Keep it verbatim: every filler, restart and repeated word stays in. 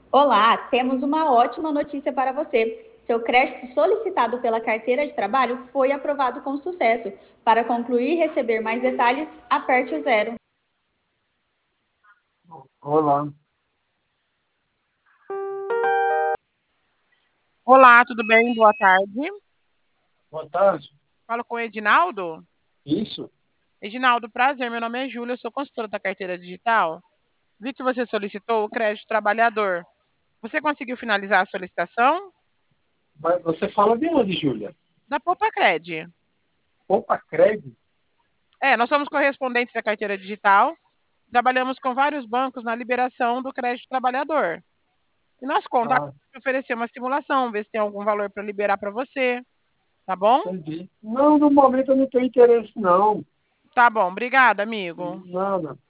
Olá, temos uma ótima notícia para você. Seu crédito solicitado pela carteira de trabalho foi aprovado com sucesso. Para concluir e receber mais detalhes, aperte o zero. Olá, Olá, tudo bem? Boa tarde. boa tarde. Falo com o Edinaldo. Isso? Edinaldo, prazer, meu nome é Júlia, eu sou consultora da carteira digital. Vi que você solicitou o crédito trabalhador. Você conseguiu finalizar a solicitação? Mas você fala de onde, Júlia? Da Poupa Cred. Poupa Crédito? É, nós somos correspondentes da carteira digital. Trabalhamos com vários bancos na liberação do crédito trabalhador. E nós contamos Ah, oferecer uma simulação, ver se tem algum valor para liberar para você. Tá bom? entendi. Não, no momento eu não tenho interesse, não. Tá bom, obrigada, amigo. Nada.